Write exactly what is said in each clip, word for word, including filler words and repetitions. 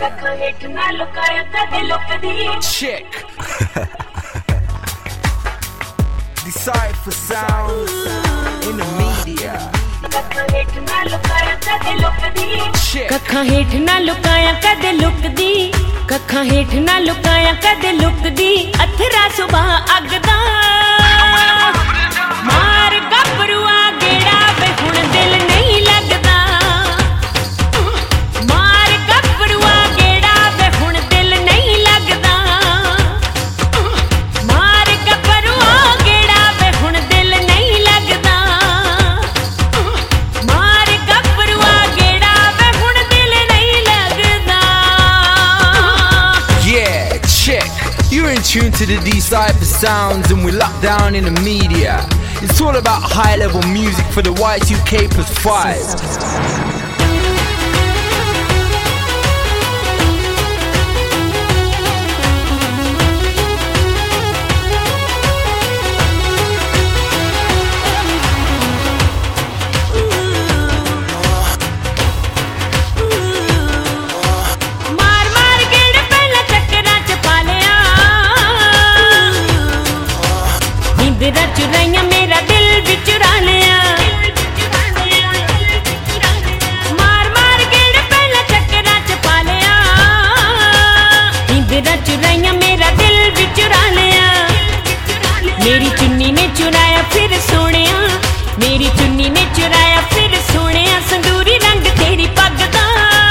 Chick. Decipher sounds in the media. Chick. कखा हेठ ना लुकाया कदे लुकदी, कखा हेठ ना लुकाया कदे लुकदी, अथरा सुबह अगदा मार गबरुआ गेड़ा वे हुण दिल नहीं लगदा, मार गबरुआ गेड़ा वे हुण दिल नहीं लगदा, मार गबरुआ गेड़ा वे हुण दिल नहीं लगदा, मार गबरुआ गेड़ा वे हुण दिल नहीं लगदा. Yeah, chick. You're in tune to the Decipher sounds and we're locked down in the media. It's all about high level music for the Y two K plus five. चुराइया मेरा दिल भी चुरा लिया, मार मार गेड़ पहला चक्करा च पा लिया, इंदिरा चुराइया मेरा दिल भी चुरा लिया, मेरी चुन्नी ने चुराया फिर सोनिया, मेरी चुन्नी ने चुराया फिर सोनिया, संदूरी रंग तेरी पग दा,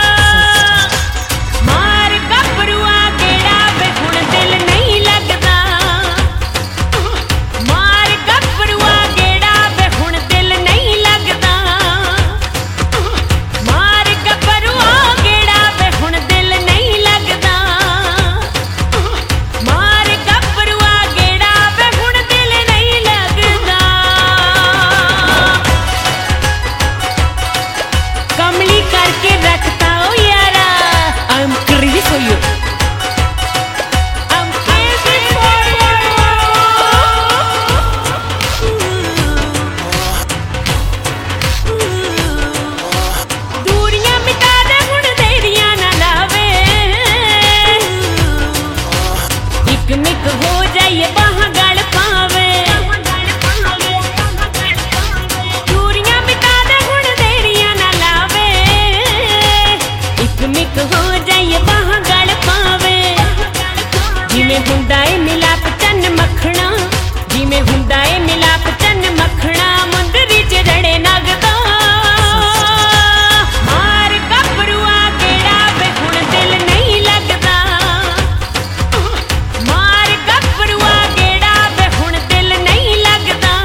मार गबरुआ गेड़ा वे हुण दिल नहीं लगदा, जिमें हुंदा ए मिलाप चन्न मखना, जिमें हुंदा ए मिलाप चन्न मखना, मुंदरी च रड़े नगदा, मार गबरुआ गेड़ा वे हुण दिल नहीं लगदा, मार गबरुआ गेड़ा वे हुण दिल नहीं लगदा,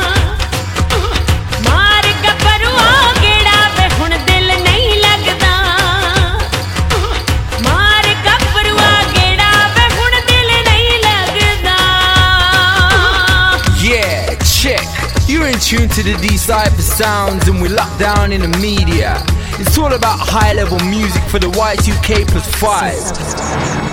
मार गबरुआ गेड़ा वे हुण दिल नहीं लगदा, मार गबरुआ गेड़ा वे हुण दिल नहीं लगदा. Yeah, chick. You're in tune to the Decipher sounds and we're locked down in the media. It's all about high level music for the Y two K plus five.